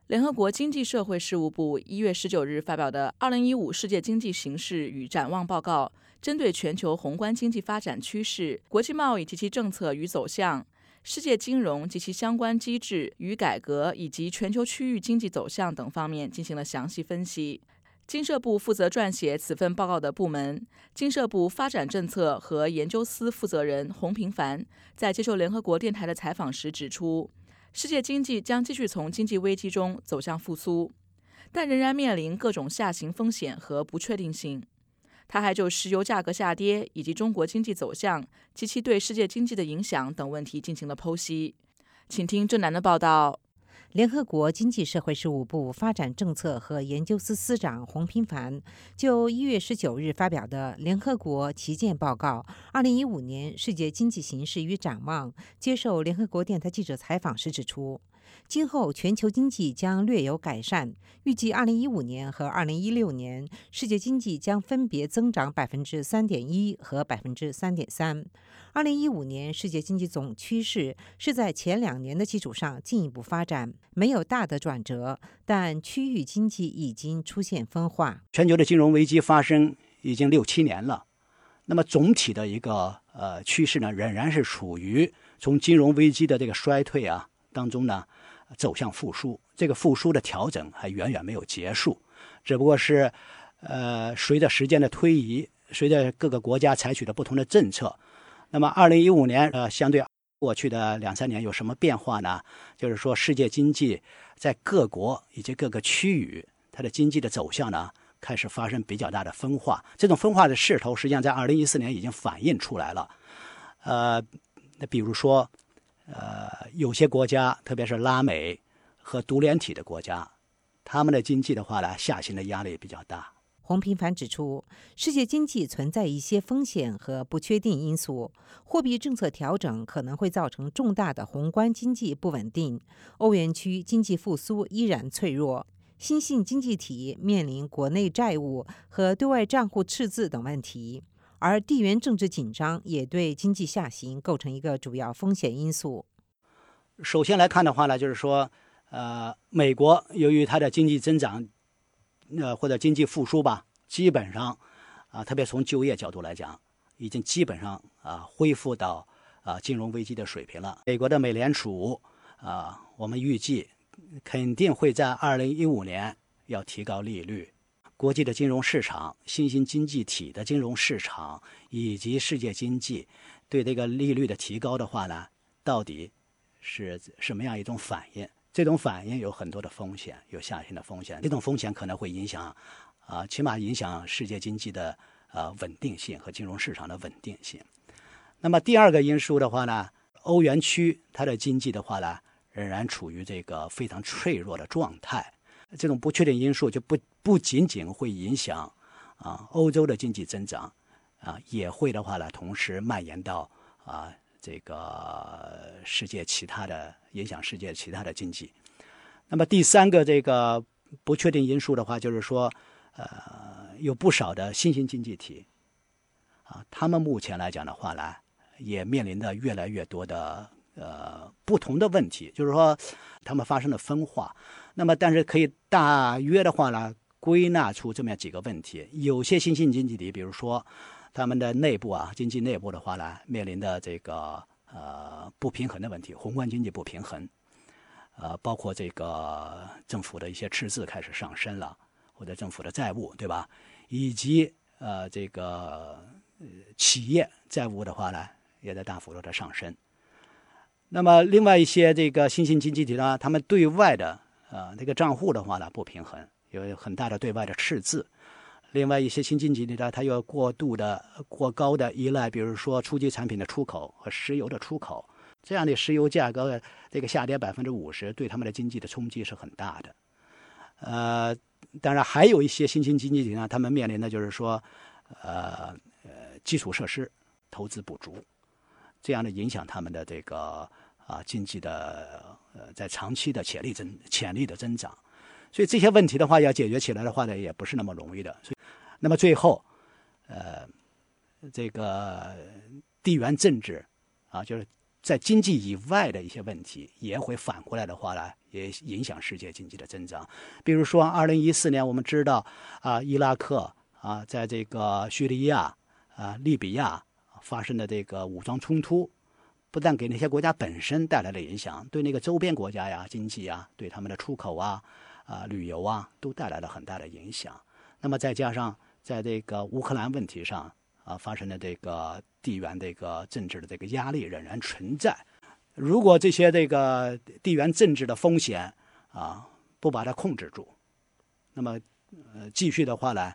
联合国经济社会事务部1月19日发表的2015世界经济形势与展望报告，针对全球宏观经济发展趋势、国际贸易及其政策与走向、世界金融及其相关机制与改革，以及全球区域经济走向等方面进行了详细分析。经社部负责撰写此份报告的部门经社部发展政策和研究司负责人洪平凡在接受联合国电台的采访时指出，世界经济将继续从经济危机中走向复苏，但仍然面临各种下行风险和不确定性。他还就石油价格下跌以及中国经济走向及其对世界经济的影响等问题进行了剖析。请听郑楠的报道。 联合国经济社会事务部发展政策和研究司司长洪平凡就1月19日发表的联合国旗舰报告2015年世界经济形势与展望接受联合国电台记者采访时指出，今后全球经济将略有改善，预计2015年和2016年世界经济将分别增长 3.1% 和 3.3%。2015年世界经济总趋势是在前2年的基础上进一步发展，没有大的转折，但区域经济已经出现分化。 全球的金融危机发生已经6、7年了，那么总体的一个趋势呢，仍然是处于从金融危机的这个衰退当中呢走向复苏。这个复苏的调整还远远没有结束，只不过是随着时间的推移，随着各个国家采取的不同的政策。那么2015年相对过去的2、3年有什么变化呢？就是说世界经济在各国以及各个区域它的经济的走向呢开始发生比较大的分化。这种分化的势头实际上在2014年已经反映出来了。那比如说有些国家，特别是拉美和独联体的国家，他们的经济的话呢下行的压力比较大。 洪平凡指出，世界经济存在一些风险和不确定因素，货币政策调整可能会造成重大的宏观经济不稳定，欧元区经济复苏依然脆弱，新兴经济体面临国内债务和对外账户赤字等问题，而地缘政治紧张也对经济下行构成一个主要风险因素。 首先来看的话呢，就是说美国由于它的经济增长或者经济复苏吧，基本上特别从就业角度来讲，已经基本上恢复到金融危机的水平了。美国的美联储我们预计肯定会在2015年要提高利率。国际的金融市场、新兴经济体的金融市场以及世界经济对这个利率的提高的话呢，到底是什么样一种反应？这种反应有很多的风险，有下行的风险，这种风险可能会影响起码影响世界经济的稳定性和金融市场的稳定性。那么第二个因素的话呢，欧元区它的经济的话呢，仍然处于这个非常脆弱的状态。这种不确定因素就不仅仅会影响欧洲的经济增长也会的话呢，同时蔓延到这个世界其他的影响世界其他的经济。那么第三个这个不确定因素的话，就是说有不少的新兴经济体他们目前来讲的话呢，也面临着越来越多的不同的问题，就是说他们发生了分化。那么但是可以大约的话呢，归纳出这么几个问题。有些新兴经济体，比如说他们的内部经济内部的话呢，面临的这个不平衡的问题，宏观经济不平衡，包括这个政府的一些赤字开始上升了，或者政府的债务，对吧？以及这个企业债务的话呢，也在大幅度的上升。那么另外一些这个新兴经济体呢，他们对外的这个账户的话呢不平衡，有很大的对外的赤字。另外一些新经济体呢，它有过高的依赖，比如说初级产品的出口和石油的出口，这样的石油价格这个下跌 50%， 对他们的经济的冲击是很大的。当然还有一些新兴经济体呢，他们面临的就是说基础设施投资不足，这样的影响他们的这个经济的在长期的潜力的增长。所以这些问题的话要解决起来的话呢，也不是那么容易的。所以那么最后这个地缘政治就是在经济以外的一些问题也会反过来的话呢，也影响世界经济的增长。比如说2014年我们知道伊拉克在这个叙利亚利比亚发生的这个武装冲突，不但给那些国家本身带来了影响，对那个周边国家经济对他们的出口旅游都带来了很大的影响。那么再加上在这个乌克兰问题上发生的这个地缘这个政治的这个压力仍然存在。如果这些这个地缘政治的风险不把它控制住，那么继续的话呢，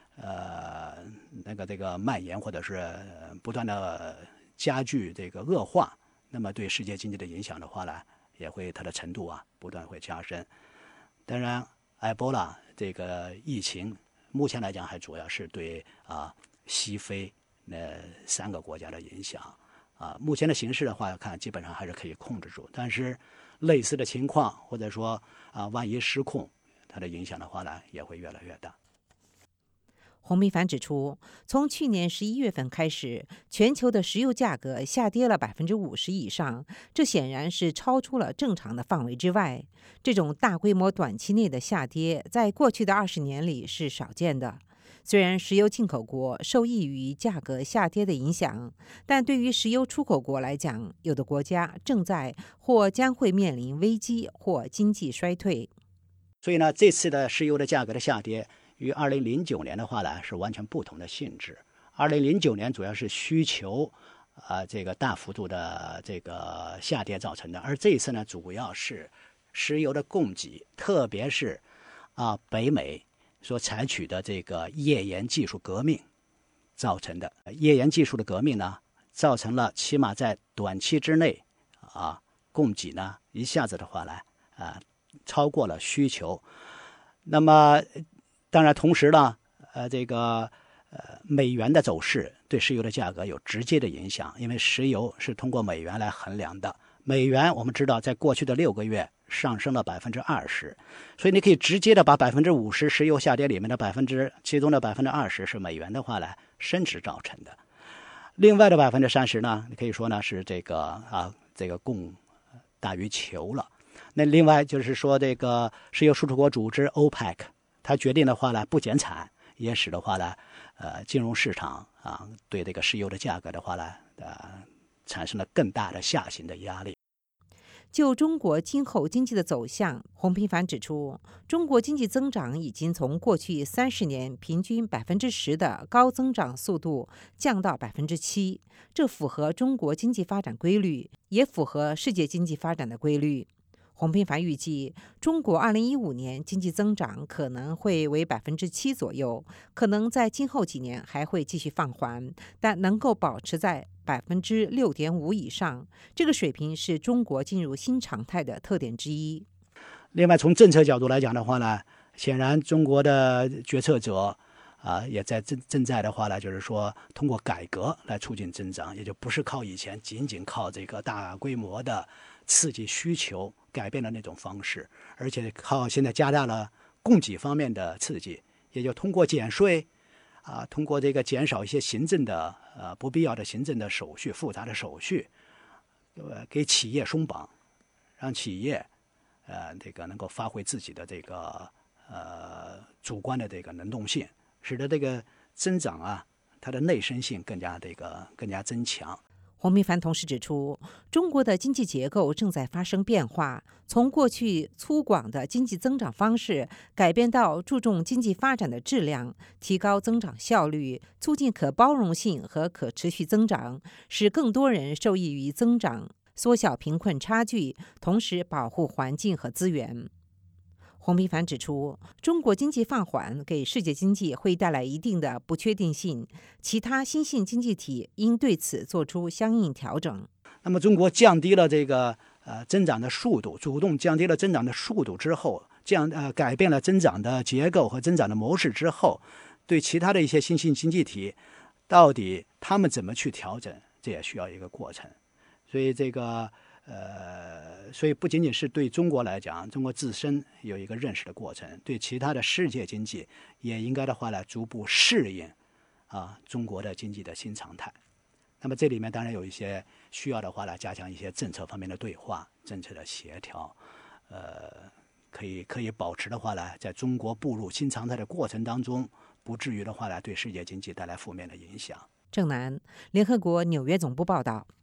这个蔓延或者是不断的加剧这个恶化，那么对世界经济的影响的话呢，也会它的程度不断会加深。当然，埃博拉这个疫情目前来讲还主要是对西非那3个国家的影响目前的形势的话看基本上还是可以控制住，但是类似的情况或者说万一失控，它的影响的话呢也会越来越大。 洪明凡指出，从去年11月份开始，全球的石油价格下跌了50%以上，这显然是超出了正常的范围之外。这种大规模短期内的下跌，在过去的20年里是少见的。虽然石油进口国受益于价格下跌的影响，但对于石油出口国来讲，有的国家正在或将会面临危机或经济衰退。 所以呢，这次的石油的价格的下跌与2009年的话呢是完全不同的性质。2009年主要是需求这个大幅度的这个下跌造成的，而这一次呢主要是石油的供给，特别是北美所采取的这个页岩技术革命造成的。页岩技术的革命呢，造成了起码在短期之内供给呢一下子的话呢超过了需求。那么当然同时呢这个美元的走势对石油的价格有直接的影响，因为石油是通过美元来衡量的。美元我们知道在过去的6个月上升了20%，所以你可以直接的把50%石油下跌里面的其中的20%是美元的话呢升值造成的。另外的30%呢，你可以说呢是这个供大于求了。那另外就是说这个石油输出国组织 OPEC 它决定的话呢不减产，也使的话呢金融市场对这个石油的价格的话呢产生了更大的下行的压力。 就中国今后经济的走向，洪平凡指出，中国经济增长已经从过去30年平均10%的高增长速度降到7%，这符合中国经济发展规律，也符合世界经济发展的规律。洪平凡预计，中国2015年经济增长可能会为7%左右，可能在今后几年还会继续放缓，但能够保持在6.5%以上，这个水平是中国进入新常态的特点之一。 另外，从政策角度来讲的话呢，显然中国的决策者也正在的话呢，就是说通过改革来促进增长，也就不是靠以前仅靠这个大规模的刺激需求改变了那种方式，而且靠现在加大了供给方面的刺激，也就通过减税通过这个减少一些行政的不必要的行政的手续、复杂的手续，给企业松绑，让企业这个能够发挥自己的这个主观的这个能动性，使得这个增长它的内生性更加增强。 洪明凡同时指出，中国的经济结构正在发生变化，从过去粗犷的经济增长方式改变到注重经济发展的质量，提高增长效率，促进可包容性和可持续增长，使更多人受益于增长，缩小贫困差距，同时保护环境和资源。洪平凡指出，中国经济放缓给世界经济会带来一定的不确定性，其他新兴经济体应对此做出相应调整。 那么中国降低了这个增长的速度，主动降低了增长的速度之后，改变了增长的结构和增长的模式之后，对其他的一些新兴经济体，到底他们怎么去调整，这也需要一个过程。所以所以不仅仅是对中国来讲，中国自身有一个认识的过程，对其他的世界经济也应该的话呢，逐步适应中国的经济的新常态。 那么这里面当然有一些需要的话呢，加强一些政策方面的对话、政策的协调，可以保持的话呢，在中国步入新常态的过程当中，不至于的话呢，对世界经济带来负面的影响。 郑楠，联合国纽约总部报道。